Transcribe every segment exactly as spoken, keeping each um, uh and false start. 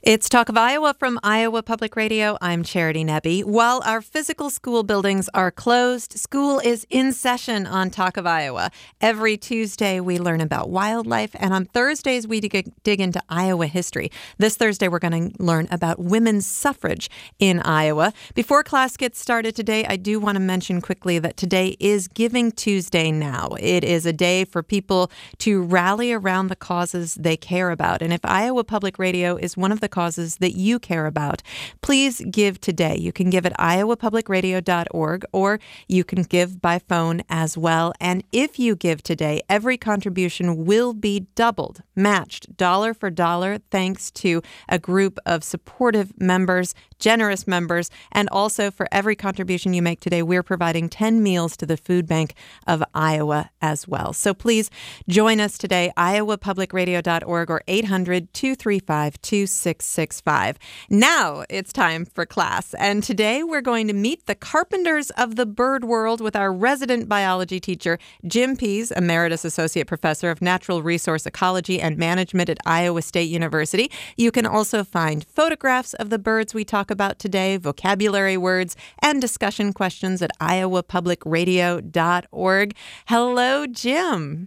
It's Talk of Iowa from Iowa Public Radio. I'm Charity Nebbe. While our physical school buildings are closed, school is in session on Talk of Iowa. Every Tuesday, we learn about wildlife, and on Thursdays, we dig, dig into Iowa history. This Thursday, we're going to learn about women's suffrage in Iowa. Before class gets started today, I do want to mention quickly that today is Giving Tuesday now. It is a day for people to rally around the causes they care about. And if Iowa Public Radio is one of the causes that you care about, please give today. You can give at iowa public radio dot org, or you can give by phone as well. And if you give today, every contribution will be doubled, matched dollar for dollar, thanks to a group of supportive members, generous members. And also, for every contribution you make today, we're providing ten meals to the Food Bank of Iowa as well. So please join us today, iowa public radio dot org or eight hundred, two three five, two six six five. Now it's time for class. And today we're going to meet the carpenters of the bird world with our resident biology teacher, Jim Pease, Emeritus Associate Professor of Natural Resource Ecology and Management at Iowa State University. You can also find photographs of the birds we talk about today, vocabulary words, and discussion questions at iowa public radio dot org. Hello, Jim.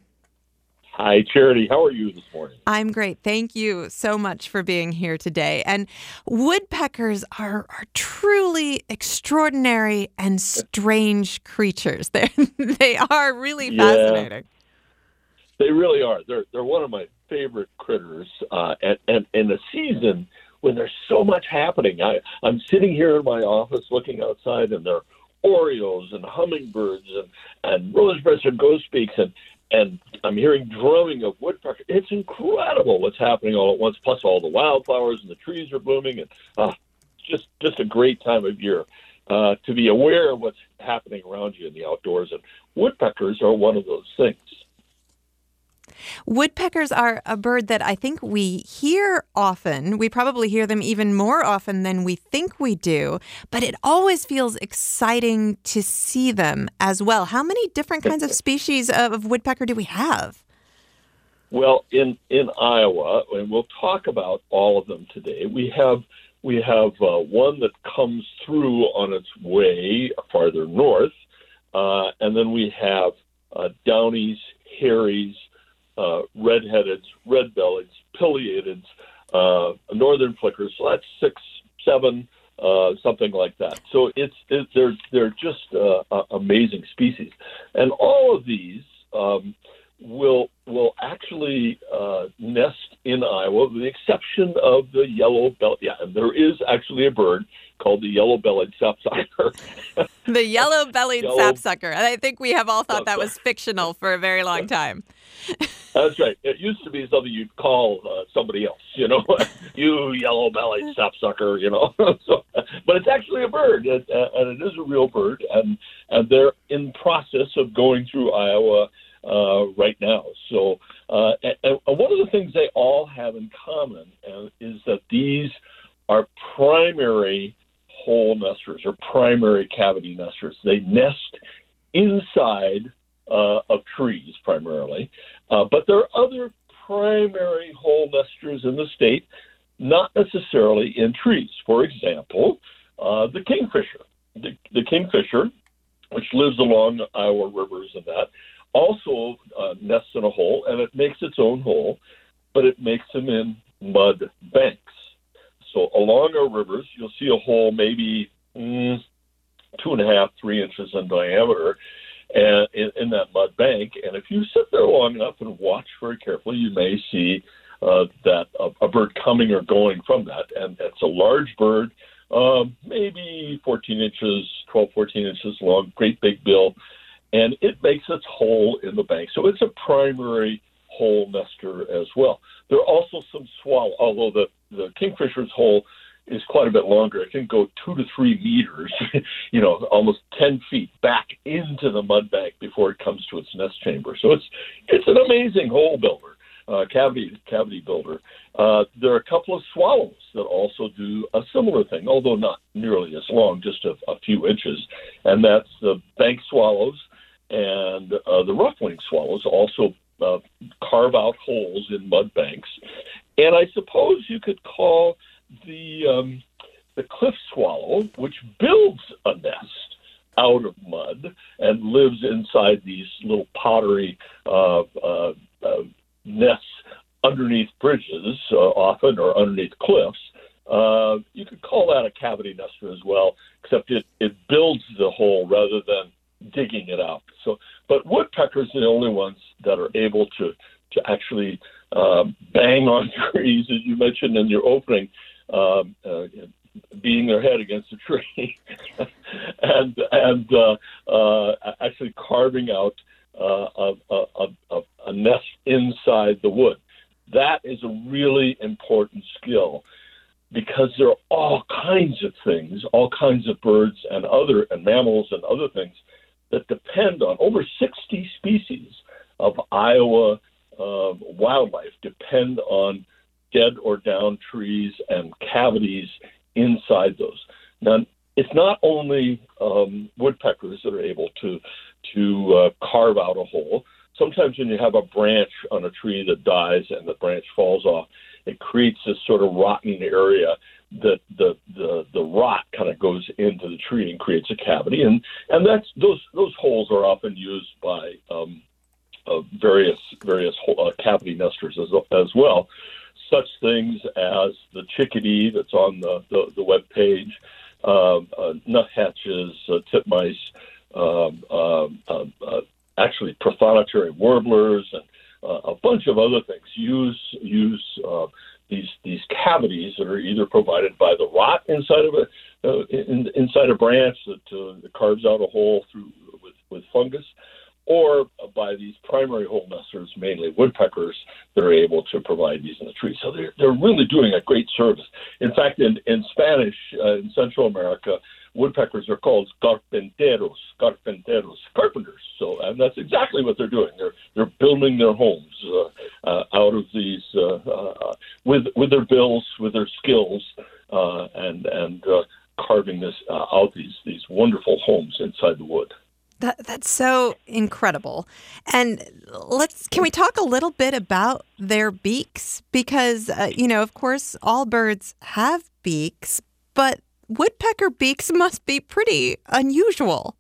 Hi, Charity. How are you this morning? I'm great. Thank you so much for being here today. And woodpeckers are, are truly extraordinary and strange creatures. They're, they are really yeah, fascinating. They really are. They're they're one of my favorite critters. Uh, and, and in a season when there's so much happening, I, I'm sitting here in my office looking outside, and there are orioles and hummingbirds and, and rosebreasted grosbeaks, and And I'm hearing drumming of woodpecker. It's incredible what's happening all at once, plus all the wildflowers and the trees are blooming. And uh, just just a great time of year uh, to be aware of what's happening around you in the outdoors. And woodpeckers are one of those things. Woodpeckers are a bird that I think we hear often. We probably hear them even more often than we think we do, but it always feels exciting to see them as well. How many different kinds of species of woodpecker do we have? Well, in, in Iowa, and we'll talk about all of them today, we have we have uh, one that comes through on its way farther north, uh, and then we have uh, downies, hairies, Uh, red-headeds, red-bellieds, pileateds, uh, northern flickers. So that's six, seven, uh, something like that. So it's it, they're they're just uh, uh, amazing species, and all of these um, will will actually uh, nest in Iowa, with the exception of the yellow-bellied. Yeah, and there is actually a bird called the yellow-bellied sapsucker. The yellow-bellied Yellow, sapsucker. And I think we have all thought that was fictional for a very long time. That's right. It used to be something you'd call uh, somebody else, you know, you yellow-bellied sapsucker, you know. so, but it's actually a bird, and, and it is a real bird, and, and they're in process of going through Iowa uh, right now. So uh, and, and one of the things they all have in common uh, is that these are primary hole nesters or primary cavity nesters. They nest inside uh, of trees primarily, uh, but there are other primary hole nesters in the state, not necessarily in trees. For example, uh, the kingfisher. The, the kingfisher, which lives along the Iowa rivers and that, also uh, nests in a hole, and it makes its own hole, but it makes them in mud banks. So along our rivers, you'll see a hole maybe mm, two and a half, three inches in diameter and in, in that mud bank. And if you sit there long enough and watch very carefully, you may see uh, that a, a bird coming or going from that. And it's a large bird, um, maybe fourteen inches, twelve, fourteen inches long, great big bill. And it makes its hole in the bank. So it's a primary hole nester as well. There are also some swallow, although the, the kingfisher's hole is quite a bit longer. It can go two to three meters, you know, almost ten feet back into the mud bank before it comes to its nest chamber. So it's it's an amazing hole builder, uh, cavity cavity builder. Uh, there are a couple of swallows that also do a similar thing, although not nearly as long, just a, a few inches. And that's the bank swallows and uh, the rough-winged swallows also uh, carve out holes in mud banks. And I suppose you could call um, the cliff swallow, which builds a nest out of mud and lives inside these little pottery uh, uh, uh, nests underneath bridges, uh, often, or underneath cliffs. Uh, you could call that a cavity nester as well, except it, it builds the hole rather than digging it out. So, but woodpeckers are the only ones that are able to to actually uh, bang on trees, as you mentioned in your opening, um, uh, beating their head against a tree, and and uh, uh, actually carving out uh, a, a, a, a nest inside the wood. That is a really important skill, because there are all kinds of things, all kinds of birds and other and mammals and other things that depend on over sixty species of Iowa uh, wildlife depend on dead or down trees and cavities inside those. Now, it's not only um, woodpeckers that are able to to uh, carve out a hole. Sometimes when you have a branch on a tree that dies and the branch falls off, it creates this sort of rotten area that the the, the rot kind of goes into the tree and creates a cavity, and and that's those those holes are often used by um, uh, various various uh, cavity nesters as as well. Such things as the chickadee that's on the the, the web page, uh, uh, nuthatches, uh, titmice, um, uh, uh, uh, actually prothonotary warblers, and uh, a bunch of other things use use uh, these these cavities that are either provided by the rot inside of a uh, in, inside a branch that, uh, that carves out a hole through with, with fungus, or by these primary hole nesters, mainly woodpeckers, that are able to provide these in the tree. So they're they're really doing a great service. In fact, in in Spanish uh, in Central America, woodpeckers are called carpinteros, carpinteros, carpenters. So, and that's exactly what they're doing. They're they're building their homes uh, uh, out of these uh, uh, with with their bills, with their skills, uh, and and uh, carving this uh, out these these wonderful homes inside the wood. That that's so incredible. And let's can we talk a little bit about their beaks? Because uh, you know, of course, all birds have beaks, but woodpecker beaks must be pretty unusual.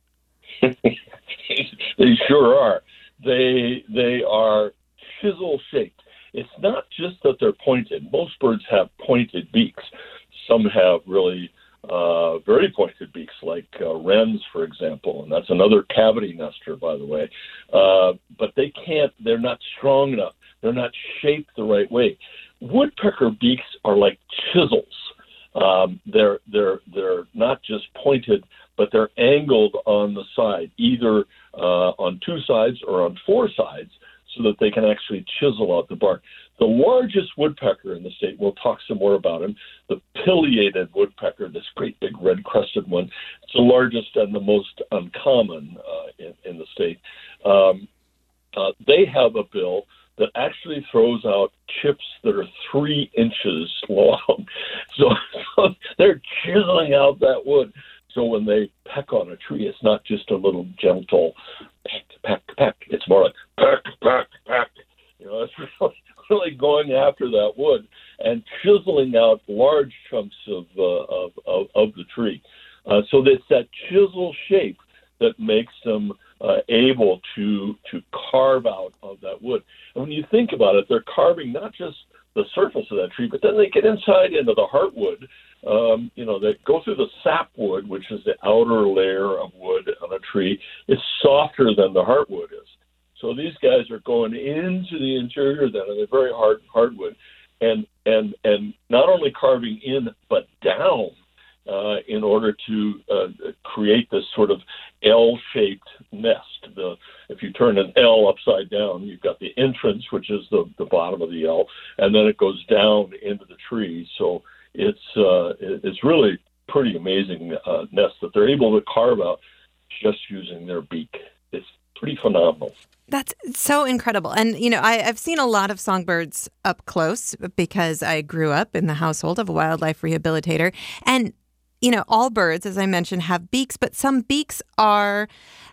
They sure are. They they are chisel shaped. It's not just that they're pointed. Most birds have pointed beaks. Some have really uh, very pointed beaks, like uh, wrens, for example, and that's another cavity nester, by the way. Uh, but they can't. They're not strong enough. They're not shaped the right way. Woodpecker beaks are like chisels. Um, they're they're they're not just pointed, but they're angled on the side, either uh, on two sides or on four sides, so that they can actually chisel out the bark. The largest woodpecker in the state, we'll talk some more about him, the pileated woodpecker, this great big red-crested one. It's the largest and the most uncommon uh, in, in the state. Um, uh, they have a bill that actually throws out chips that are three inches long. So, so they're chiseling out that wood. So when they peck on a tree, it's not just a little gentle peck, peck, peck. It's more like peck, peck, peck. You know, it's really, really going after that wood and chiseling out large chunks of uh, of, of, of the tree. Uh, so it's that chisel shape that makes them uh, able to to carve out of that wood. And when you think about it, they're carving not just the surface of that tree, but then they get inside into the heartwood. Um, you know, they go through the sapwood, which is the outer layer of wood on a tree. It's softer than the heartwood is. So these guys are going into the interior then, and they're very hard hardwood, and and and not only carving in but down uh, in order to uh, create this sort of L-shaped nest. The if you turn an L upside down, you've got the entrance, which is the the bottom of the L, and then it goes down into the tree. So it's uh, it's really pretty amazing uh, nest that they're able to carve out just using their beak. It's pretty phenomenal. That's so incredible. And, you know, I, I've seen a lot of songbirds up close because I grew up in the household of a wildlife rehabilitator. And, you know, all birds, as I mentioned, have beaks, but some beaks are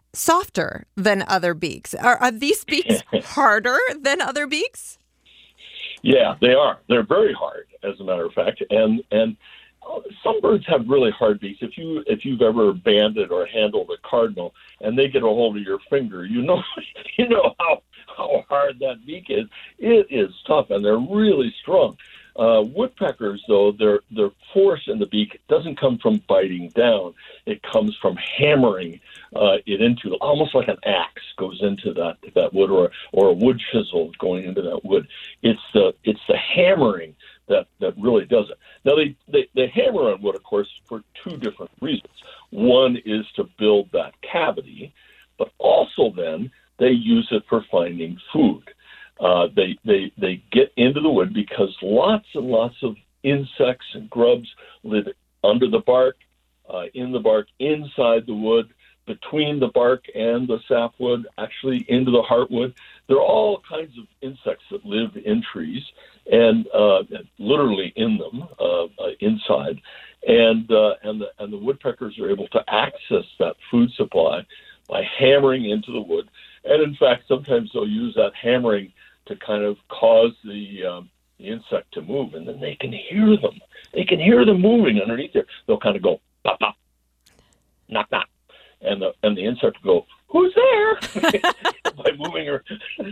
softer than other beaks. Are, are these beaks harder than other beaks? Yeah, they are. They're very hard, as a matter of fact, and and some birds have really hard beaks. If you if you've ever banded or handled a cardinal and they get a hold of your finger, you know you know how how hard that beak is. It is tough, and they're really strong. Uh, woodpeckers, though, their their force in the beak doesn't come from biting down. It comes from hammering uh, it into, almost like an axe goes into that that wood, or or a wood chisel going into that wood. It's the it's the hammering that that really does it. Now they, they they hammer on wood, of course, for two different reasons. One is to build that cavity, but also then they use it for finding food. Uh, they, they they get into the wood because lots and lots of insects and grubs live under the bark, uh, in the bark, inside the wood, between the bark and the sapwood, actually into the heartwood. There are all kinds of insects that live in trees and uh, literally in them, uh, uh, inside. And uh, and the and the woodpeckers are able to access that food supply by hammering into the wood. And in fact, sometimes they'll use that hammering to kind of cause the, um, the insect to move, and then they can hear them. They can hear them moving underneath there. They'll kind of go, pop, pop, knock, knock. And the, and the insect will go, who's there? By moving, or,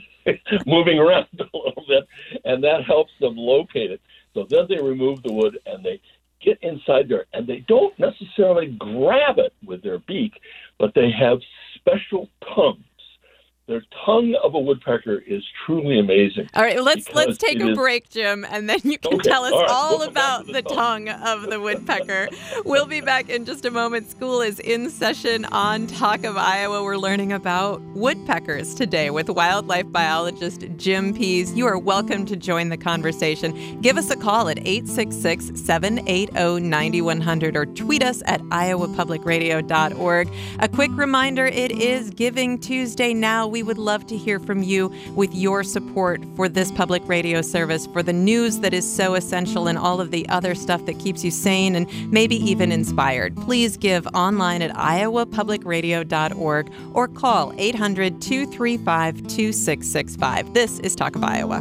moving around a little bit, and that helps them locate it. So then they remove the wood, and they get inside there, and they don't necessarily grab it with their beak, but they have special tongues. The tongue of a woodpecker is truly amazing. All right, let's let's take a is... break, Jim, and then you can okay. tell us all, right. all we'll about the, the tongue. tongue of the woodpecker. We'll be back in just a moment. School is in session on Talk of Iowa. We're learning about woodpeckers today with wildlife biologist Jim Pease. You are welcome to join the conversation. Give us a call at eight six six, seven eight zero, nine one zero zero or tweet us at iowa public radio dot org. A quick reminder, it is Giving Tuesday now. We would love to hear from you with your support for this public radio service, for the news that is so essential and all of the other stuff that keeps you sane and maybe even inspired. Please give online at iowa public radio dot org or call eight hundred, two three five, two six six five. This is Talk of Iowa.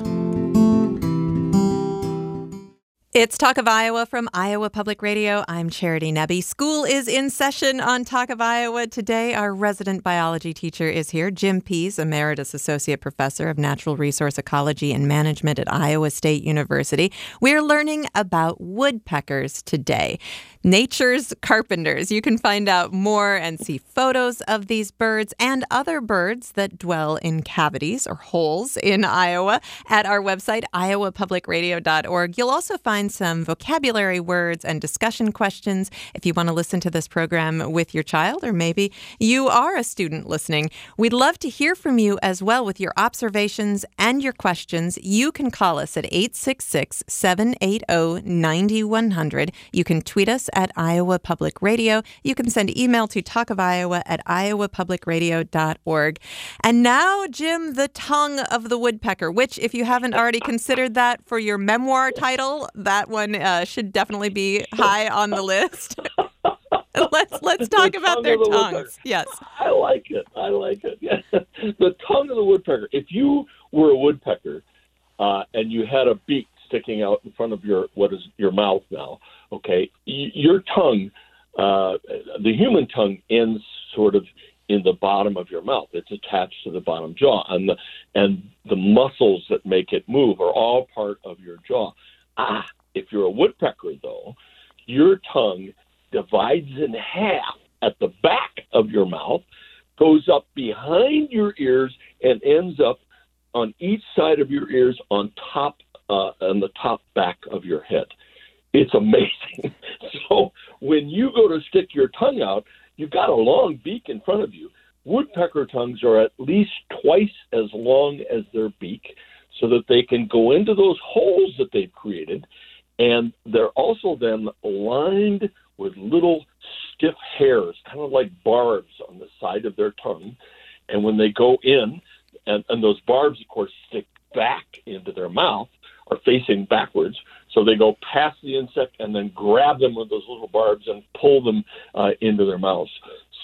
It's Talk of Iowa from Iowa Public Radio. I'm Charity Nebbe. School is in session on Talk of Iowa. Today, our resident biology teacher is here, Jim Pease, Emeritus Associate Professor of Natural Resource Ecology and Management at Iowa State University. We're learning about woodpeckers today. Nature's carpenters. You can find out more and see photos of these birds and other birds that dwell in cavities or holes in Iowa at our website, iowa public radio dot org. You'll also find some vocabulary words and discussion questions if you want to listen to this program with your child, or maybe you are a student listening. We'd love to hear from you as well with your observations and your questions. You can call us at eight six six, seven eight zero, nine one zero zero. You can tweet us at Iowa Public Radio. You can send email to talkofiowa at iowa public radio dot org. And now, Jim, the tongue of the woodpecker, which, if you haven't already considered that for your memoir title, that one uh, should definitely be high on the list. let's let's talk the about their the tongues. Woodpecker. Yes. I like it. I like it. Yeah. The tongue of the woodpecker. If you were a woodpecker uh, and you had a beak sticking out in front of your, what is your mouth now, okay, y- your tongue, uh, the human tongue ends sort of in the bottom of your mouth. It's attached to the bottom jaw, and the and the muscles that make it move are all part of your jaw. Ah, if you're a woodpecker, though, your tongue divides in half at the back of your mouth, goes up behind your ears, and ends up on each side of your ears on top, uh, on the top back of your head. It's amazing. So when you go to stick your tongue out, you've got a long beak in front of you. Woodpecker tongues are at least twice as long as their beak, so that they can go into those holes that they've created. And they're also then lined with little stiff hairs, kind of like barbs on the side of their tongue. And when they go in, and, and those barbs, of course, stick back into their mouth, are facing backwards. So they go past the insect and then grab them with those little barbs and pull them uh, into their mouths.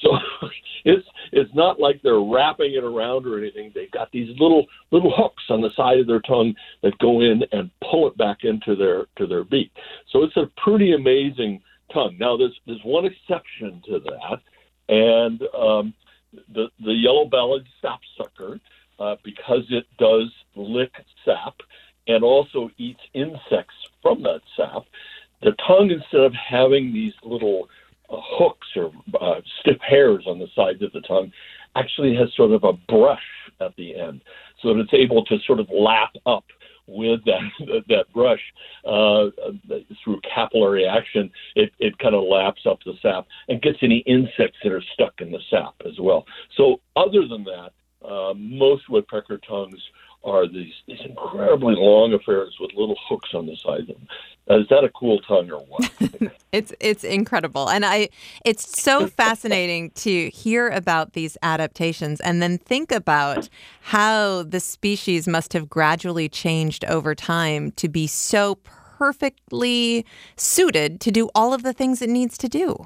So it's it's not like they're wrapping it around or anything. They've got these little little hooks on the side of their tongue that go in and pull it back into their to their beak. So it's a pretty amazing tongue. Now there's there's one exception to that, and um, the the yellow-bellied sapsucker, uh, because it does lick sap and also eats insects from that sap. The tongue, instead of having these little uh, hooks or uh, stiff hairs on the sides of the tongue, actually has sort of a brush at the end, so that it's able to sort of lap up with that that brush uh, through capillary action. It, it kind of laps up the sap and gets any insects that are stuck in the sap as well. So other than that, uh, most woodpecker tongues are these, these incredibly long affairs with little hooks on the side of them. Uh, is that a cool tongue or what? it's it's incredible. And I it's so fascinating to hear about these adaptations and then think about how the species must have gradually changed over time to be so perfectly suited to do all of the things it needs to do.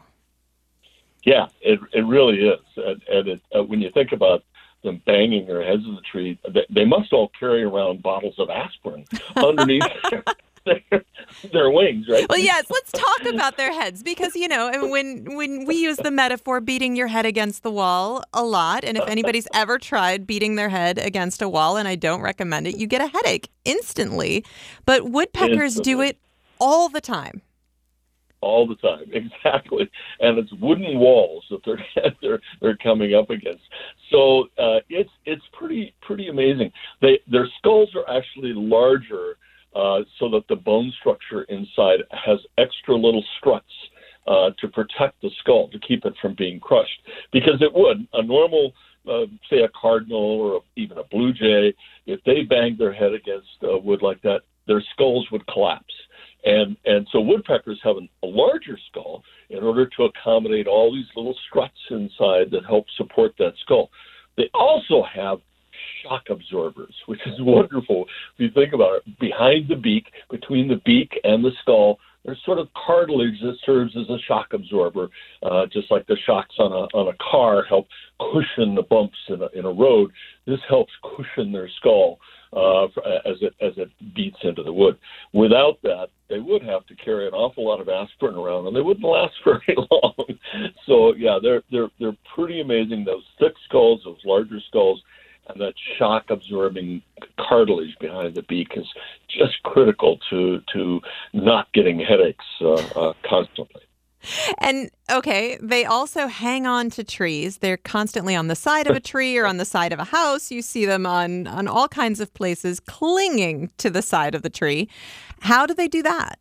Yeah, it it really is. And, and it, uh, when you think about them banging their heads in the tree, they, they must all carry around bottles of aspirin underneath their, their, their wings, right? Well, yes, let's talk about their heads because, you know, when when we use the metaphor beating your head against the wall a lot, and if anybody's ever tried beating their head against a wall, and I don't recommend it, you get a headache instantly. But woodpeckers instantly. do it all the time. All the time, exactly, and it's wooden walls that they're they're they're coming up against. So uh, it's it's pretty pretty amazing. They their skulls are actually larger, uh, so that the bone structure inside has extra little struts uh, to protect the skull, to keep it from being crushed. Because it would a normal, uh, say a cardinal or even a blue jay, if they banged their head against uh, wood like that, their skulls would collapse. And and so woodpeckers have an, a larger skull in order to accommodate all these little struts inside that help support that skull. They also have shock absorbers, which is wonderful if you think about it. Behind the beak, between the beak and the skull, there's sort of cartilage that serves as a shock absorber, uh, just like the shocks on a on a car help cushion the bumps in a, in a road. This helps cushion their skull uh, as it as it beats into the wood. Without that, they would have to carry an awful lot of aspirin around, and they wouldn't last very long. So yeah, they're they're they're pretty amazing. Those thick skulls, those larger skulls, and that shock-absorbing cartilage behind the beak is just critical to to not getting headaches uh, uh, constantly. And, okay, they also hang on to trees. They're constantly on the side of a tree or on the side of a house. You see them on, on all kinds of places clinging to the side of the tree. How do they do that?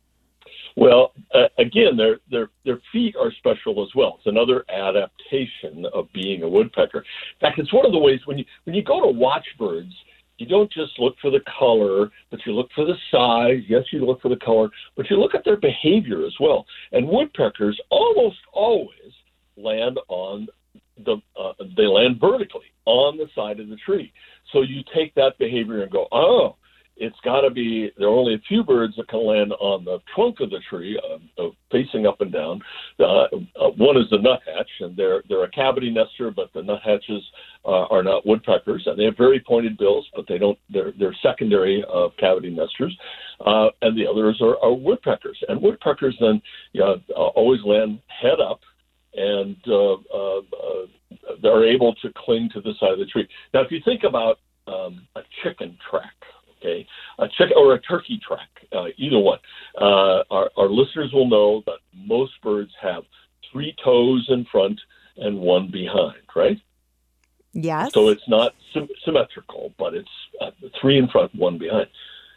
Well, uh, again, their their their feet are special as well. It's another adaptation of being a woodpecker. In fact, it's one of the ways when you when you go to watch birds, you don't just look for the color, but you look for the size. Yes, you look for the color, but you look at their behavior as well. And woodpeckers almost always land on the uh, they land vertically on the side of the tree. So you take that behavior and go, oh, it's got to be, there are only a few birds that can land on the trunk of the tree, uh, uh, facing up and down. Uh, uh, one is the nuthatch, and they're they're a cavity nester, but the nuthatches uh, are not woodpeckers, and they have very pointed bills, but they don't. They're they're secondary of cavity nesters, uh, and the others are, are woodpeckers. And woodpeckers then you know, uh, always land head up, and uh, uh, uh, they're able to cling to the side of the tree. Now, if you think about um, a chicken track. Okay, a chicken or a turkey track, uh, either one. Uh, our, our listeners will know that most birds have three toes in front and one behind, right? Yes. So it's not sy- symmetrical, but it's uh, three in front, one behind.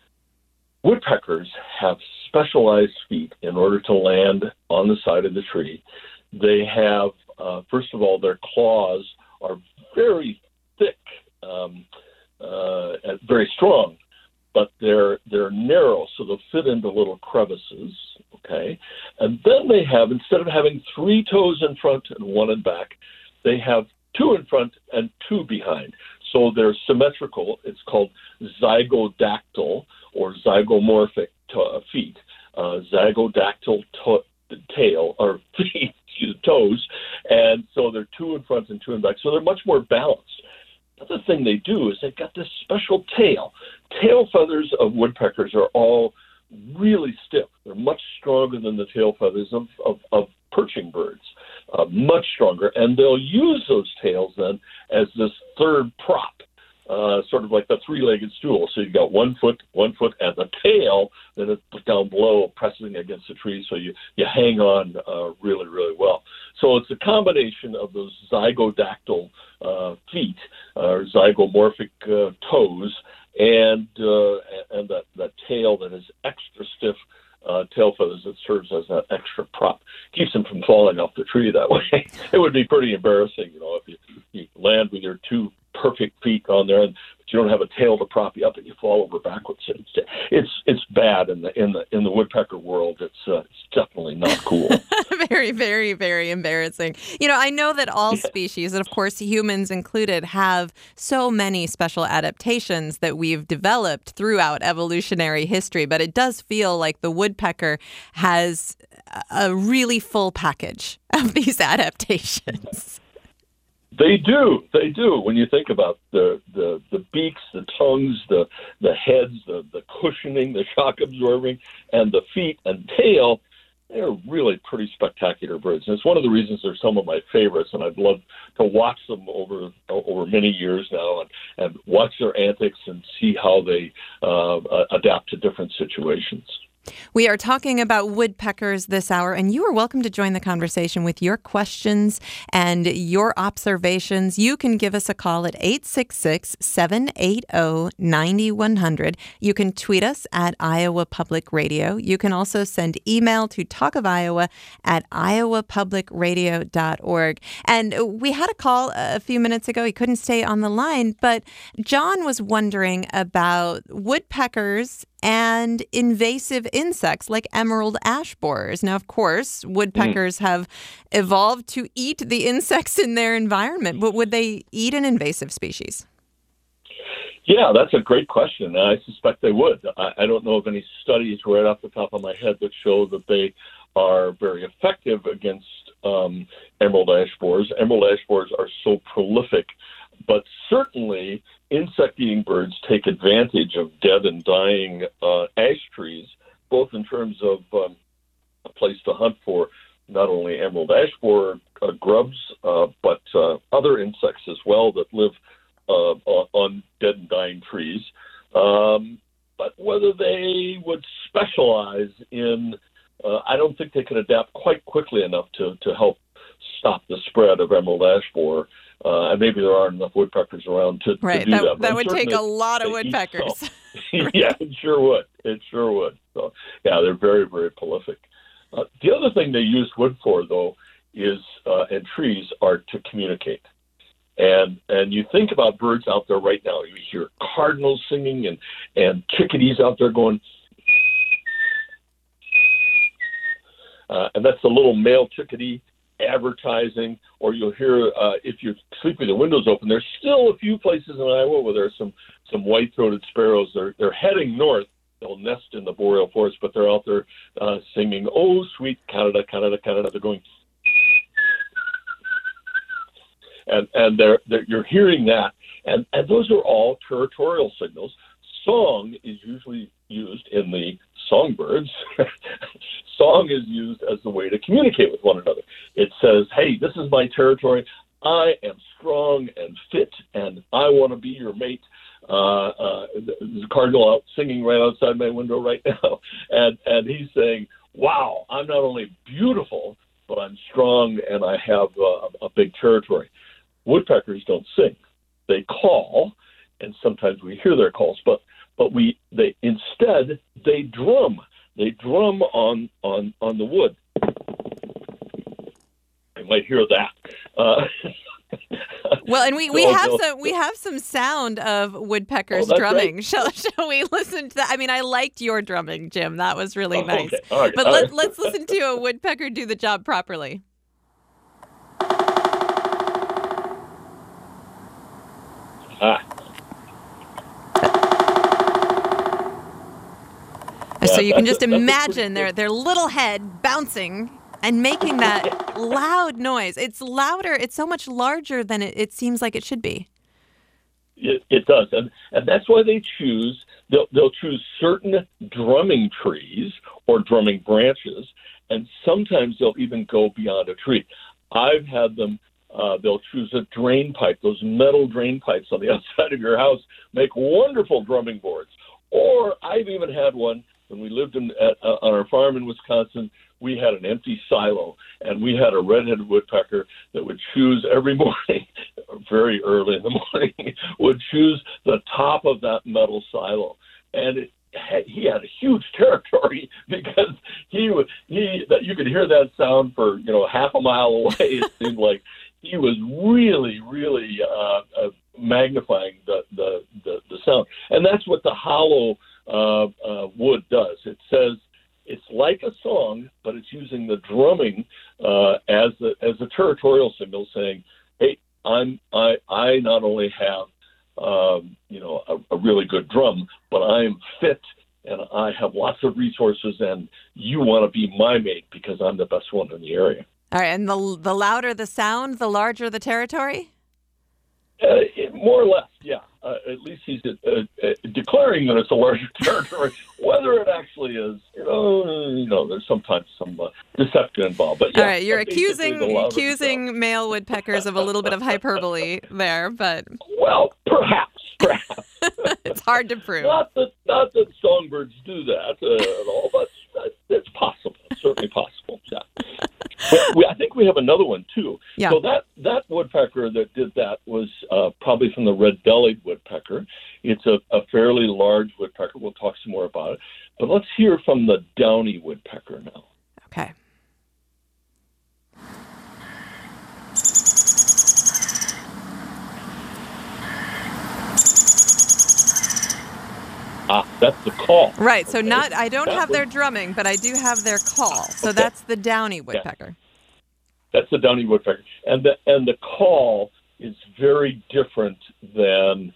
Woodpeckers have specialized feet in order to land on the side of the tree. They have, uh, first of all, their claws are very thick, um, uh, and very strong. But they're they're narrow, so they'll fit into little crevices, okay? And then they have, instead of having three toes in front and one in back, they have two in front and two behind. So they're symmetrical. It's called zygodactyl or zygomorphic to- feet. Uh, zygodactyl to- tail or feet, toes, And so they're two in front and two in back. So they're much more balanced. The other thing they do is they've got this special tail. Tail feathers of woodpeckers are all really stiff. They're much stronger than the tail feathers of, of, of perching birds, uh, much stronger. And they'll use those tails then as this third prop. Uh, sort of like the three-legged stool. So you've got one foot, one foot, and the tail that is down below pressing against the tree, so you, you hang on uh, really, really well. So it's a combination of those zygodactyl uh, feet, or zygomorphic uh, toes, and uh, and that, that tail that is extra stiff uh, tail feathers that serves as that extra prop. Keeps them from falling off the tree that way. It would be pretty embarrassing, you know, if you, you land with your two perfect feet on there, and but you don't have a tail to prop you up, and you fall over backwards. It's it's it's bad in the in the in the woodpecker world. It's uh, it's definitely not cool. Very, very, very embarrassing. You know, I know that all yeah. species, and of course humans included, have so many special adaptations that we've developed throughout evolutionary history. But it does feel like the woodpecker has a really full package of these adaptations. They do. They do. When you think about the, the, the beaks, the tongues, the the heads, the, the cushioning, the shock absorbing, and the feet and tail, they're really pretty spectacular birds. And it's one of the reasons they're some of my favorites, and I've loved to watch them over over many years now and, and watch their antics and see how they uh, adapt to different situations. We are talking about woodpeckers this hour, and you are welcome to join the conversation with your questions and your observations. You can give us a call at eight six six, seven eight zero, nine one zero zero. You can tweet us at Iowa Public Radio. You can also send email to talk of iowa at iowa public radio dot org. And we had a call a few minutes ago. He couldn't stay on the line, but John was wondering about woodpeckers and invasive insects like emerald ash borers. Now, of course, woodpeckers mm. have evolved to eat the insects in their environment, but would they eat an invasive species? Yeah, that's a great question. I suspect they would. I, I don't know of any studies right off the top of my head that show that they are very effective against um, emerald ash borers. Emerald ash borers are so prolific, but certainly insect-eating birds take advantage of dead and dying uh, ash trees, both in terms of um, a place to hunt for not only emerald ash borer uh, grubs, uh, but uh, other insects as well that live uh, on dead and dying trees. Um, but whether they would specialize in, uh, I don't think they could adapt quite quickly enough to, to help stop the spread of emerald ash borer. Uh, and maybe there aren't enough woodpeckers around to, right. to do that. that. That would take a lot of woodpeckers. Right. Yeah, it sure would. It sure would. So, yeah, they're very, very prolific. Uh, the other thing they use wood for, though, is uh, and trees are to communicate. And and you think about birds out there right now. You hear cardinals singing and, and chickadees out there going. Uh, and that's the little male chickadee advertising, or you'll hear uh, if you sleep with the windows open. There's still a few places in Iowa where there's some some white-throated sparrows. They're they're heading north. They'll nest in the boreal forest, but they're out there uh, singing, "Oh, sweet Canada, Canada, Canada." They're going, and and they're, they're you're hearing that, and and those are all territorial signals. Song is usually used in the songbirds. Song is used as the way to communicate with one another. It says, hey, this is my territory. I am strong and fit, and I want to be your mate. Uh, uh, there's a cardinal out singing right outside my window right now, and, and he's saying, wow, I'm not only beautiful, but I'm strong, and I have uh, a big territory. Woodpeckers don't sing. They call, and sometimes we hear their calls, but but we they instead they drum. They drum on on on the wood. You might hear that. Uh, well, and we, we so, have so, some we have some sound of woodpeckers oh, drumming. Right. Shall shall we listen to that? I mean, I liked your drumming, Jim. That was really oh, nice. Okay. All right. But All let, right. let's listen to a woodpecker do the job properly. Ah. So Yeah, you can just a, imagine their, their little head bouncing And making that loud noise. It's louder. It's so much larger than it, it seems like it should be. It, it does, and and that's why they choose. They'll they'll choose certain drumming trees or drumming branches, and sometimes they'll even go beyond a tree. I've had them. Uh, they'll choose a drain pipe. Those metal drain pipes on the outside of your house make wonderful drumming boards. Or I've even had one when we lived in at, uh, on our farm in Wisconsin. We had an empty silo, and we had a red-headed woodpecker that would choose every morning, very early in the morning, would choose the top of that metal silo. And it, he had a huge territory because he would, he that you could hear that sound for, you know, half a mile away. It seemed like he was really, really uh, uh, magnifying the, the, the, the sound. And that's what the hollow uh, uh, wood does. It says, it's like a song, but it's using the drumming uh, as a, as a territorial signal, saying, "Hey, I'm I I not only have um, you know a, a really good drum, but I'm fit and I have lots of resources, and you want to be my mate because I'm the best one in the area." All right, and the the louder the sound, the larger the territory? Uh, it, more or less, yeah. Uh, at least he's uh, uh, declaring that it's a larger territory. Whether it actually is, you know, you know, there's sometimes some uh, deception involved. But yeah, all right, you're uh, accusing accusing male woodpeckers of a little bit of hyperbole there, but well, perhaps, perhaps it's hard to prove. Not that not that songbirds do that uh, at all, but uh, it's possible. It's certainly possible. Yeah. But we, I think we have another one, too. Yeah. So that, that woodpecker that did that was uh, probably from the red-bellied woodpecker. It's a, a fairly large woodpecker. We'll talk some more about it. But let's hear from the downy woodpecker now. Okay. Ah, that's the call. Right. So okay. not I don't that have was, their drumming, but I do have their call. So okay. that's the downy woodpecker. Yeah. That's the downy woodpecker, and the and the call is very different than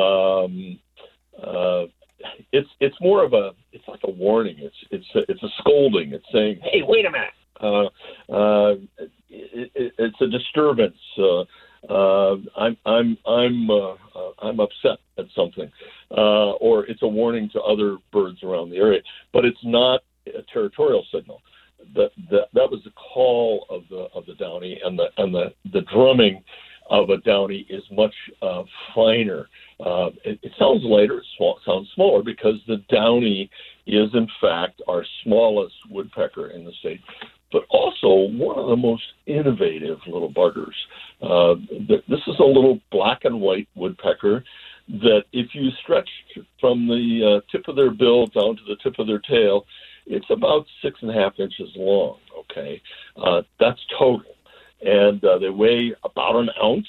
um, uh, it's it's more of a it's like a warning. It's it's a, it's a scolding. It's saying, "Hey, wait a minute." Uh, uh, it, it, it's a disturbance. Uh, uh, I'm I'm I'm uh, uh, I'm upset at something, uh, or it's a warning to other birds around the area. But it's not a territorial signal. That that that was the call of the of the downy, and the and the, the drumming of a downy is much uh, finer. Uh, it, it sounds lighter, small, sounds smaller, because the downy is in fact our smallest woodpecker in the state, but also one of the most innovative little buggers. Uh, th- this is a little black and white woodpecker that, if you stretch from the uh, tip of their bill down to the tip of their tail, it's about six and a half inches long, okay? Uh, that's total. And uh, they weigh about an ounce,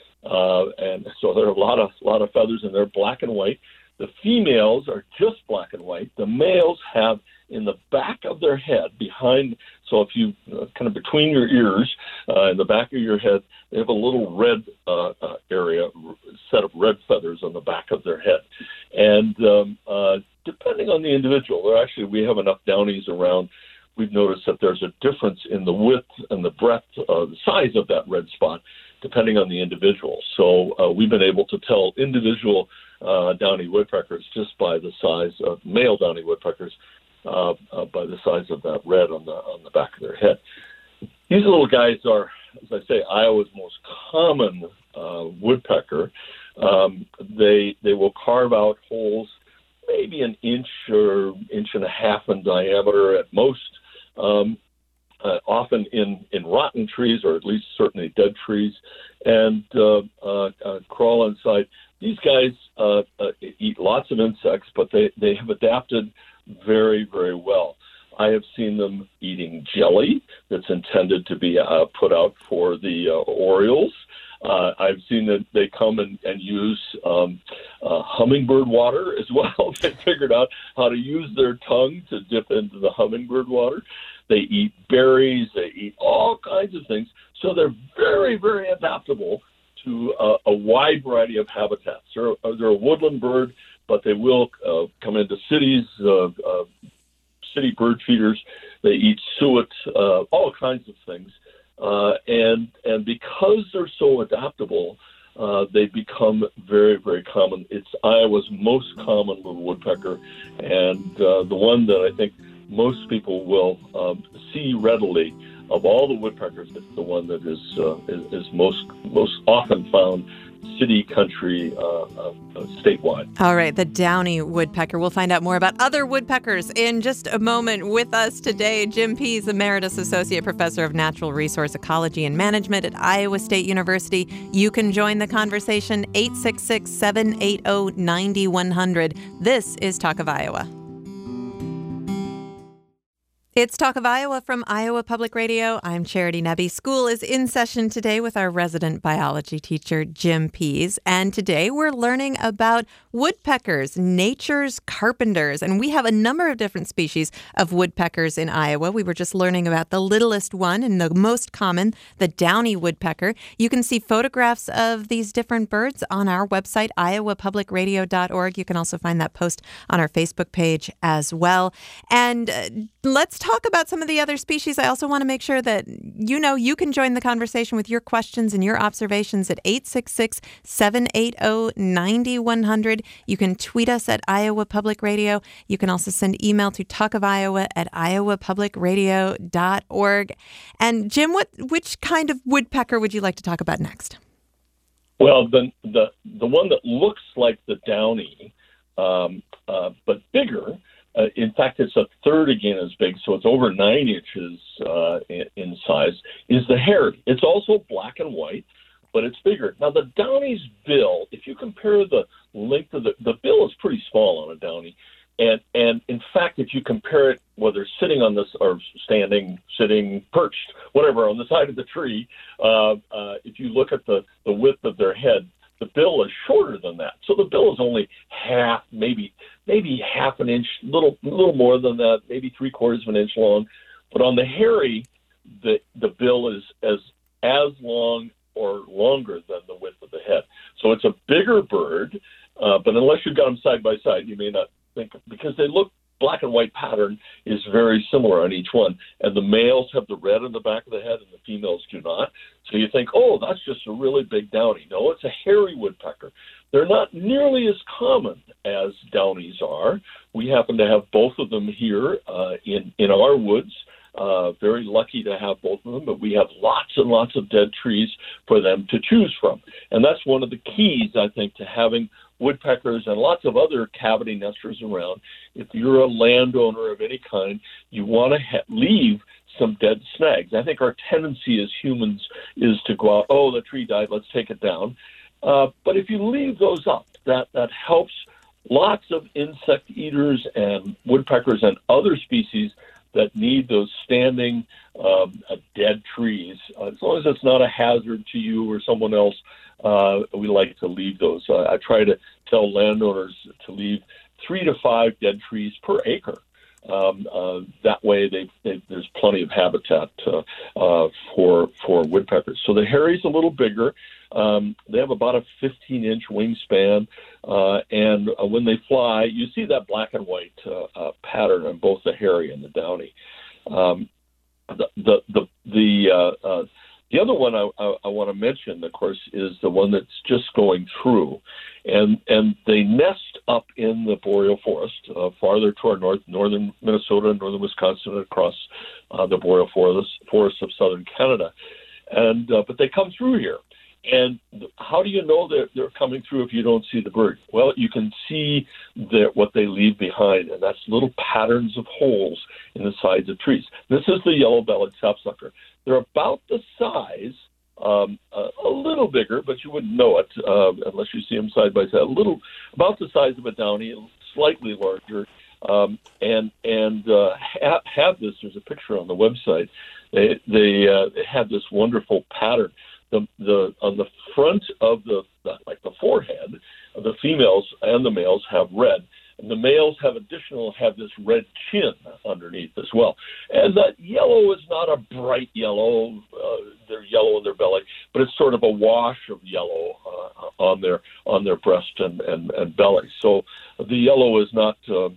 uh, and so there are a lot of lot of feathers, and they're black and white. The females are just black and white. The males have in the back of their head, behind, so if you, uh, kind of between your ears, uh, in the back of your head, they have a little red uh, uh, area, set of red feathers on the back of their head. And um, uh, depending on the individual, or actually we have enough downies around, we've noticed that there's a difference in the width and the breadth, uh, the size of that red spot, depending on the individual. So uh, we've been able to tell individual uh, downy woodpeckers just by the size of male downy woodpeckers, uh, uh, by the size of that red on the on the back of their head. These little guys are, as I say, Iowa's most common uh, woodpecker. Um, they they will carve out holes maybe an inch or inch and a half in diameter at most, um, uh, often in, in rotten trees, or at least certainly dead trees, and uh, uh, uh, crawl inside. These guys uh, uh, eat lots of insects, but they, they have adapted very, very well. I have seen them eating jelly that's intended to be uh, put out for the uh, orioles. Uh, I've seen that they come and, and use um, uh, hummingbird water as well. They figured out how to use their tongue to dip into the hummingbird water. They eat berries. They eat all kinds of things. So they're very, very adaptable to uh, a wide variety of habitats. They're, they're a woodland bird, but they will uh, come into cities, uh, uh, city bird feeders. They eat suet, uh, all kinds of things. Uh, and and because they're so adaptable, uh, they become very, very common. It's Iowa's most common little woodpecker, and uh, the one that I think most people will um, see readily. Of all the woodpeckers, it's the one that is uh, is, is most most often found city, country, uh, uh, statewide. All right, the downy woodpecker. We'll find out more about other woodpeckers in just a moment. With us today, Jim Pease, Emeritus Associate Professor of Natural Resource Ecology and Management at Iowa State University. You can join the conversation, eight six six, seven eight zero, nine one zero zero. This is Talk of Iowa. It's Talk of Iowa from Iowa Public Radio. I'm Charity Nebbe. School is in session today with our resident biology teacher, Jim Pease. And today we're learning about woodpeckers, nature's carpenters. And we have a number of different species of woodpeckers in Iowa. We were just learning about the littlest one and the most common, the downy woodpecker. You can see photographs of these different birds on our website, iowa public radio dot org. You can also find that post on our Facebook page as well. And uh, let's talk Talk about some of the other species. I also want to make sure that you know you can join the conversation with your questions and your observations at eight six six, seven eight zero, nine one zero zero. You can tweet us at Iowa Public Radio. You can also send email to talkofiowa at iowa public radio dot org. And Jim, what which kind of woodpecker would you like to talk about next? Well, the the the one that looks like the downy, um, uh, but bigger. Uh, in fact, it's a third again as big, so it's over nine inches uh, in, in size, is the hairy. It's also black and white, but it's bigger. Now, the downy's bill, if you compare the length of the, the bill is pretty small on a downy. And, and in fact, if you compare it, whether sitting on this or standing, sitting, perched, whatever, on the side of the tree, uh, uh, if you look at the, the width of their head, the bill is shorter than that. So the bill is only half, maybe maybe half an inch, little little more than that, maybe three quarters of an inch long. But on the hairy, the the bill is as as long or longer than the width of the head. So it's a bigger bird, uh, but unless you've got them side by side, you may not think, because they look, black and white pattern is very similar on each one. And the males have the red on the back of the head and the females do not. So you think, oh, that's just a really big downy. No, it's a hairy woodpecker. They're not nearly as common as downies are. We happen to have both of them here uh, in, in our woods. Uh, very lucky to have both of them, but we have lots and lots of dead trees for them to choose from. And that's one of the keys, I think, to having woodpeckers and lots of other cavity nesters around. If you're a landowner of any kind, you want to ha- leave some dead snags. I think our tendency as humans is to go out, oh, the tree died, let's take it down. Uh, but if you leave those up, that, that helps lots of insect eaters and woodpeckers and other species that need those standing um, uh, dead trees. Uh, as long as it's not a hazard to you or someone else, uh, we like to leave those. Uh, I try to tell landowners to leave three to five dead trees per acre. Um, uh, that way, they, they, there's plenty of habitat uh, uh, for for woodpeckers. So the hairy's a little bigger. Um, they have about a fifteen inch wingspan, uh, and uh, when they fly, you see that black and white uh, uh, pattern on both the hairy and the downy. Um, the the the the, uh, uh, the other one I, I, I want to mention, of course, is the one that's just going through, and and they nest up in the boreal forest, uh, farther toward north, northern Minnesota, northern Wisconsin, and across uh, the boreal forest forests of southern Canada, and uh, but they come through here. And how do you know that they're coming through if you don't see the bird? Well, you can see the, what they leave behind, and that's little patterns of holes in the sides of trees. This is the yellow-bellied sapsucker. They're about the size, um, uh, a little bigger, but you wouldn't know it uh, unless you see them side by side. A little, about the size of a downy, slightly larger, um, and and uh, ha- have this. There's a picture on the website. They they, uh, they have this wonderful pattern. The, the on the front of the, the like the forehead, the females and the males have red, and the males have additional have this red chin underneath as well. And that yellow is not a bright yellow; uh, they're yellow in their belly, but it's sort of a wash of yellow uh, on their on their breast and, and, and belly. So the yellow is not uh,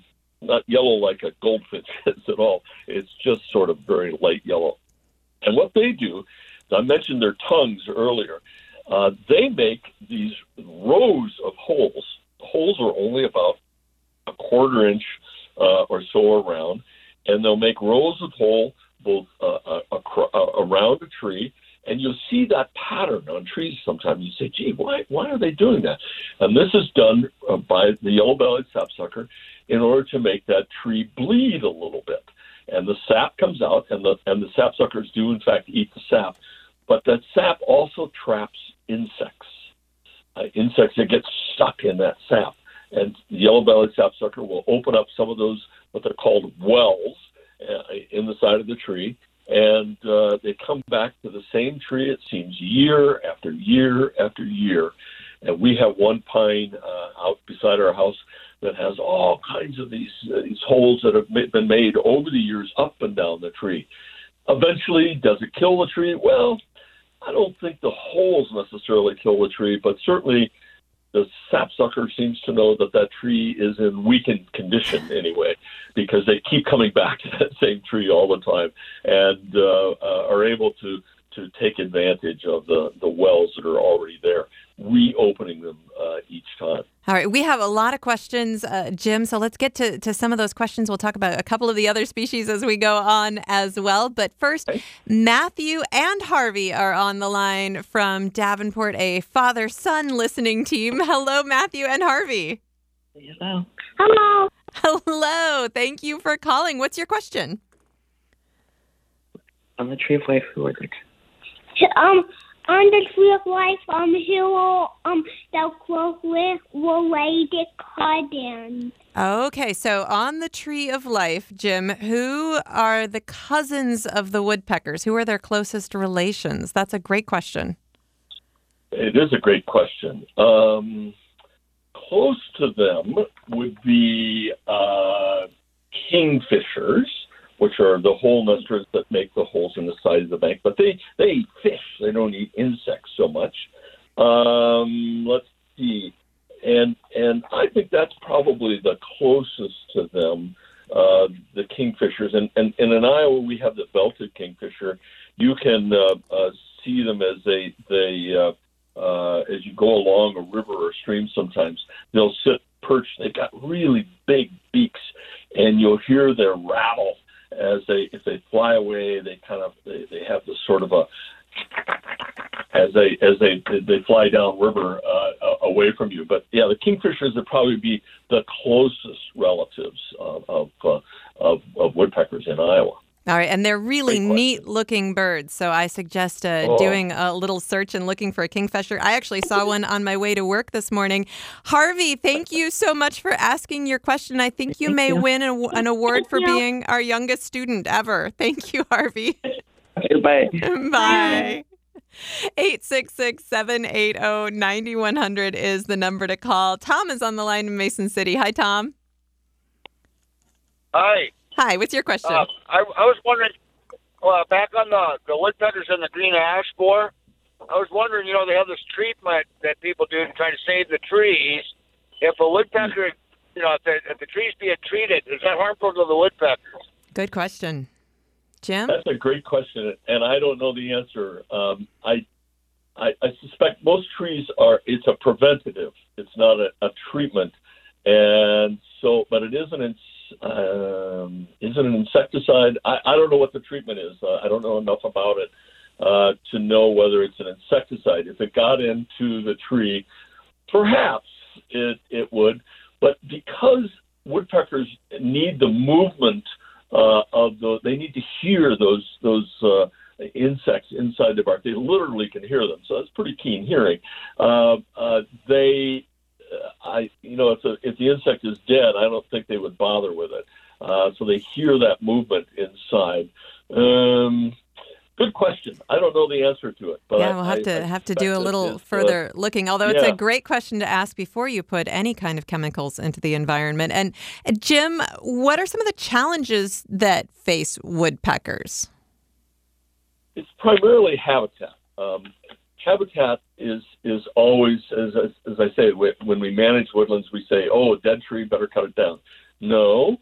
not yellow like a goldfinch is at all. It's just sort of very light yellow. And what they do, I mentioned their tongues earlier, uh, they make these rows of holes. The holes are only about a quarter inch uh, or so around, and they'll make rows of hole both uh, uh, acro- uh, around a tree. And you'll see that pattern on trees sometimes. You say, gee, why why are they doing that? And this is done uh, by the yellow-bellied sapsucker in order to make that tree bleed a little bit. And the sap comes out, and the and the sapsuckers do, in fact, eat the sap. But that sap also traps insects, uh, insects that get stuck in that sap. And the yellow-bellied sapsucker will open up some of those, what they're called wells, uh, in the side of the tree, and uh, they come back to the same tree, it seems, year after year after year. And we have one pine uh, out beside our house that has all kinds of these uh, these holes that have ma- been made over the years up and down the tree. Eventually, does it kill the tree? Well, I don't think the holes necessarily kill the tree, but certainly the sapsucker seems to know that that tree is in weakened condition anyway, because they keep coming back to that same tree all the time and uh, uh, are able to, to take advantage of the, the wells that are already there, reopening them uh, each time. All right, we have a lot of questions, uh, Jim, so let's get to, to some of those questions. We'll talk about a couple of the other species as we go on as well. But first, okay. Matthew and Harvey are on the line from Davenport, a father-son listening team. Hello, Matthew and Harvey. Hello. Hello. Hello. Thank you for calling. What's your question? On the tree of life, who are they? Um... On the tree of life, um, here will, um, the closely related cousins. Okay, so on the tree of life, Jim, who are the cousins of the woodpeckers? Who are their closest relations? That's a great question. It is a great question. Um, close to them would be uh, kingfishers, which are the hole nesters that make the holes in the side of the bank. But they, they eat fish. They don't eat insects so much. Um, let's see. And and I think that's probably the closest to them, uh, the kingfishers. And, and, and in Iowa, we have the belted kingfisher. You can uh, uh, see them as they, they uh, uh, as you go along a river or stream sometimes. They'll sit perched. They've got really big beaks, and you'll hear their rattle. As they, if they fly away, they kind of they, they have this sort of a as they as they they fly downriver uh, away from you. But yeah, the kingfishers would probably be the closest relatives of of, uh, of of woodpeckers in Iowa. All right, and they're really neat-looking birds, so I suggest uh, oh. doing a little search and looking for a kingfisher. I actually saw one on my way to work this morning. Harvey, thank you so much for asking your question. I think you thank may you. win a, an award for being our youngest student ever. Thank you, Harvey. Okay, bye. Bye. eight six six, seven eight zero, nine one zero zero is the number to call. Tom is on the line in Mason City. Hi, Tom. Hi. Hi, what's your question? Uh, I, I was wondering, uh, back on the, the woodpeckers and the green ash borer, I was wondering, you know, they have this treatment that people do to try to save the trees. If a woodpecker, you know, if the, if the tree's being treated, is that harmful to the woodpeckers? Good question. Jim? That's a great question, and I don't know the answer. Um, I, I I suspect most trees are, it's a preventative. It's not a, a treatment. And so, but it is an Um, is it an insecticide? I, I don't know what the treatment is. Uh, I don't know enough about it uh, to know whether it's an insecticide. If it got into the tree, perhaps it, it would. But because woodpeckers need the movement uh, of the, they need to hear those those uh, insects inside the bark. They literally can hear them, so that's pretty keen hearing. Uh, uh, they I, you know, if the if the insect is dead, I don't think they would bother with it. Uh, so they hear that movement inside. Um, good question. I don't know the answer to it, but yeah, I, we'll have I, to I have to do a little is, further uh, looking. Although yeah. it's a great question to ask before you put any kind of chemicals into the environment. And, and Jim, what are some of the challenges that face woodpeckers? It's primarily habitat. Um, Habitat is is always, as, as as I say, when we manage woodlands, we say, oh, a dead tree, better cut it down. No.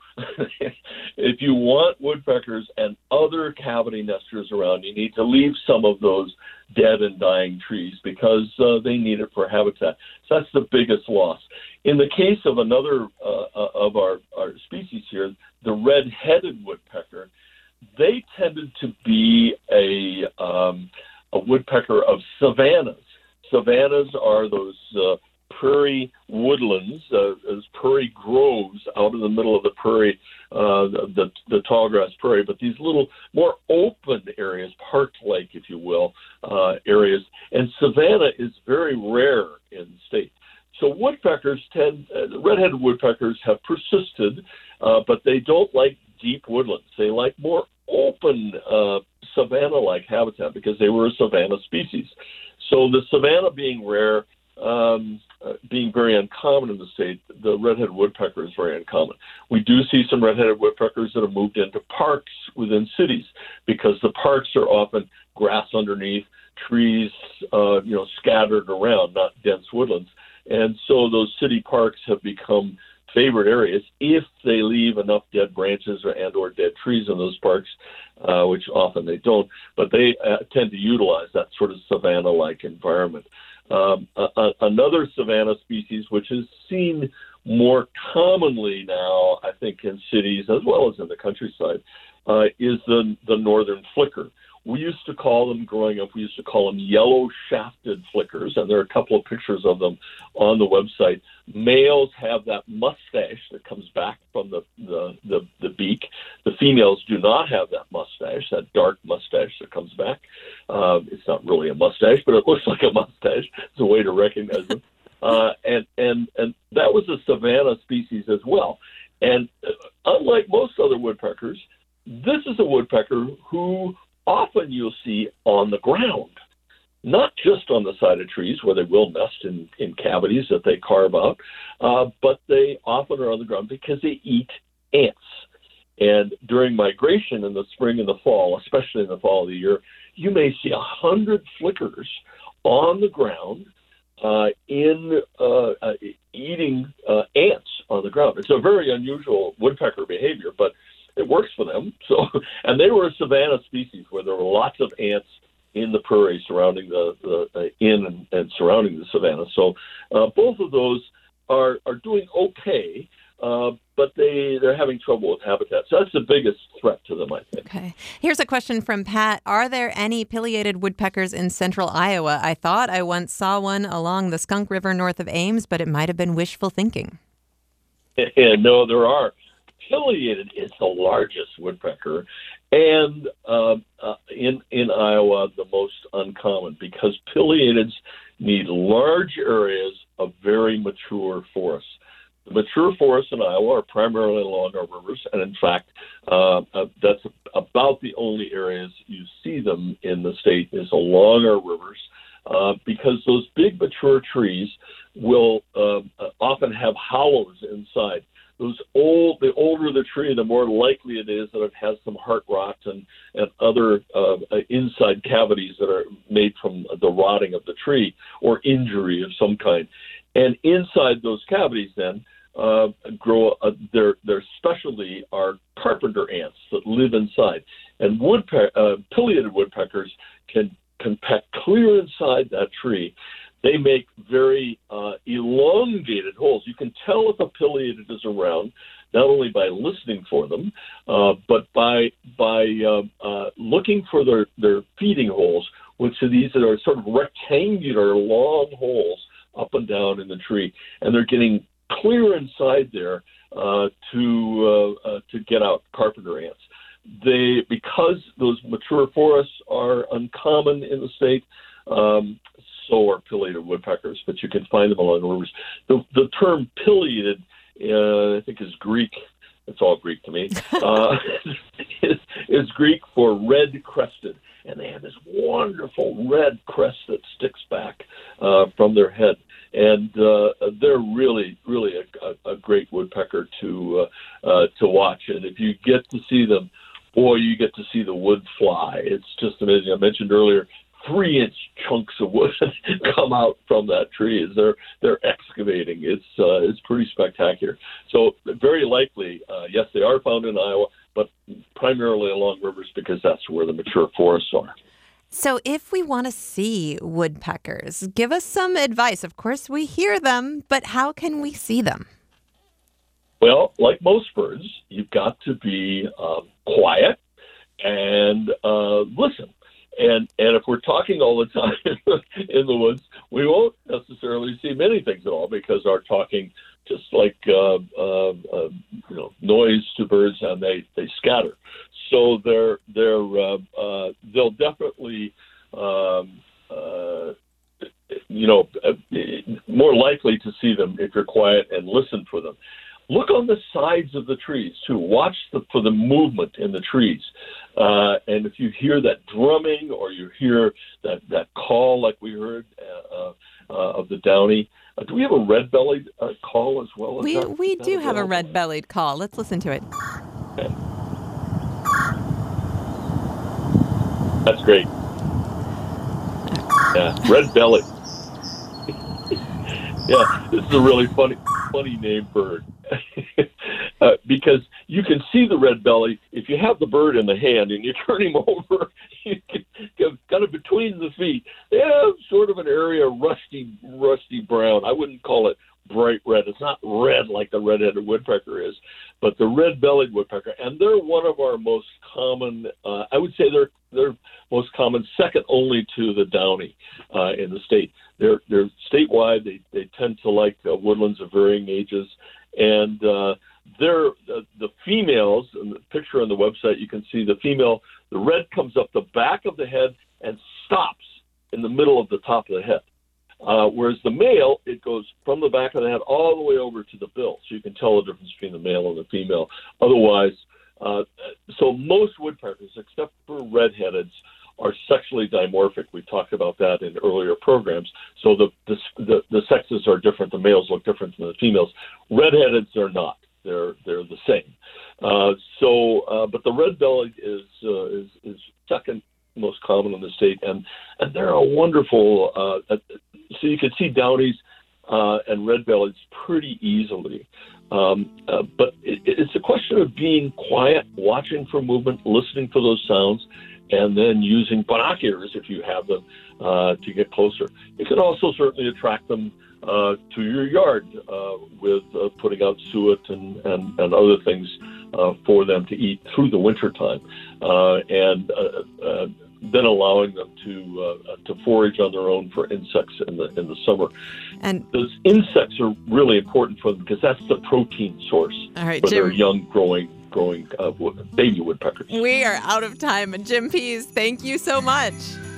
If you want woodpeckers and other cavity nesters around, you need to leave some of those dead and dying trees because uh, they need it for habitat. So that's the biggest loss. In the case of another uh, of our, our species here, the red-headed woodpecker, they tended to be a, um, a woodpecker of savannas. Savannas are those uh, prairie woodlands, uh, as prairie groves out in the middle of the prairie, uh, the, the tall grass prairie, but these little more open areas, park-like, if you will, uh, areas. And savanna is very rare in the state. So woodpeckers tend, uh, red-headed woodpeckers have persisted, uh, but they don't like deep woodlands. They like more open uh, savanna-like habitat because they were a savanna species. So the savanna being rare, um, uh, being very uncommon in the state, the red-headed woodpecker is very uncommon. We do see some red-headed woodpeckers that have moved into parks within cities because the parks are often grass underneath, trees, uh, you know, scattered around, not dense woodlands. And so those city parks have become favorite areas if they leave enough dead branches or and or dead trees in those parks, uh, which often they don't. But they uh, tend to utilize that sort of savanna-like environment. Um, a, another savanna species, which is seen more commonly now, I think, in cities as well as in the countryside, uh, is the, the northern flicker. We used to call them, growing up, we used to call them yellow-shafted flickers, and there are a couple of pictures of them on the website. Males have that mustache that comes back from the, the, the, the beak. The females do not have that mustache, that dark mustache that comes back. Um, it's not really a mustache, but it looks like a mustache. It's a way to recognize them. Uh, and, and, and that was a savanna species as well. And uh, unlike most other woodpeckers, this is a woodpecker who often you'll see on the ground, not just on the side of trees where they will nest in, in cavities that they carve out, uh, but they often are on the ground because they eat ants. And during migration in the spring and the fall, especially in the fall of the year, you may see a hundred flickers on the ground uh, in uh, uh, eating uh, ants on the ground. It's a very unusual woodpecker behavior, but it works for them. So, and they were a savanna species where there were lots of ants in the prairie surrounding the, the uh, in and, and surrounding the savanna. So, uh, both of those are are doing okay, uh, but they they're having trouble with habitat. So that's the biggest threat to them, I think. Okay. Here's a question from Pat: are there any pileated woodpeckers in central Iowa? I thought I once saw one along the Skunk River north of Ames, but it might have been wishful thinking. Yeah, no, there are. Pileated is the largest woodpecker, and uh, uh, in in Iowa the most uncommon because pileateds need large areas of very mature forests. The mature forests in Iowa are primarily along our rivers, and in fact, uh, uh, that's about the only areas you see them in the state is along our rivers, uh, because those big mature trees will uh, often have hollows inside. Those old, the older the tree, the more likely it is that it has some heart rot and, and other uh, inside cavities that are made from the rotting of the tree or injury of some kind. And inside those cavities then uh, grow, uh, their, their specialty are carpenter ants that live inside. And woodpe- uh, pileated woodpeckers can, can peck clear inside that tree. They make very uh, elongated holes. You can tell if a pileated is around, not only by listening for them, uh, but by by uh, uh, looking for their, their feeding holes, which are these that are sort of rectangular, long holes up and down in the tree. And they're getting clear inside there uh, to uh, uh, to get out carpenter ants. They, because those mature forests are uncommon in the state, um, so are pileated woodpeckers, but you can find them along the rivers. The, the term pileated, uh, I think, is Greek. It's all Greek to me. Uh, is, is Greek for red-crested, and they have this wonderful red crest that sticks back uh, from their head. And uh, they're really, really a, a, a great woodpecker to uh, uh, to watch. And if you get to see them, boy, you get to see the wood fly. It's just amazing. I mentioned earlier three-inch chunks of wood come out from that tree as they're they're excavating. It's uh, it's pretty spectacular. So very likely, uh, yes, they are found in Iowa, but primarily along rivers because that's where the mature forests are. So if we want to see woodpeckers, give us some advice. Of course, we hear them, but how can we see them? Well, like most birds, you've got to be um, quiet and uh, listen. And and if we're talking all the time in the woods, we won't necessarily see many things at all because our talking just like uh, uh, uh, you know noise to birds, and they, they scatter. So they're they're uh, uh, they'll definitely um, uh, you know uh, more likely to see them if you're quiet and listen for them. Look on the sides of the trees, too. Watch the, for the movement in the trees. Uh, and if you hear that drumming or you hear that, that call like we heard uh, uh, of the downy, uh, do we have a red-bellied uh, call as well? Is We that, we that do have a available? red-bellied call. Let's listen to it. Okay. That's great. Yeah, red-bellied. Yeah, this is a really funny, funny named bird. uh, because you can see the red belly if you have the bird in the hand and you turn him over, you can, kind of between the feet. They have sort of an area rusty, rusty brown. I wouldn't call it bright red. It's not red like the red-headed woodpecker is, but the red-bellied woodpecker, and they're one of our most common. Uh, I would say they're they're most common, second only to the downy uh, in the state. They're they're statewide. They they tend to like uh, woodlands of varying ages. And uh, they're uh, the females. In the picture on the website, you can see the female. The red comes up the back of the head and stops in the middle of the top of the head. Uh, whereas the male, it goes from the back of the head all the way over to the bill, so you can tell the difference between the male and the female. Otherwise, uh, so most woodpeckers, except for red-headeds, are sexually dimorphic. We talked about that in earlier programs. So the, the the the sexes are different. The males look different than the females. Red-headeds are not. They're they're the same. Uh, so, uh, but the red-bellied is uh, is is second most common in the state, and and they're a wonderful. Uh, so you can see downies uh, and red-bellieds pretty easily. Um, uh, but it, it's a question of being quiet, watching for movement, listening for those sounds, and then using binoculars, if you have them, uh, to get closer. You can also certainly attract them uh, to your yard uh, with uh, putting out suet and, and, and other things uh, for them to eat through the wintertime, uh, and uh, uh, then allowing them to uh, to forage on their own for insects in the in the summer. And those insects are really important for them because that's the protein source all right, for Jim, their young growing growing uh, baby woodpeckers. we are out of time. And Jim Pease, thank you so much.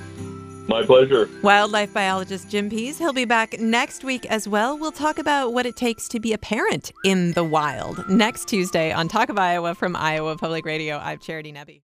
My pleasure. Wildlife biologist Jim Pease. He'll be back next week as well. We'll talk about what it takes to be a parent in the wild next Tuesday on Talk of Iowa from Iowa Public Radio. I'm Charity Nebbe.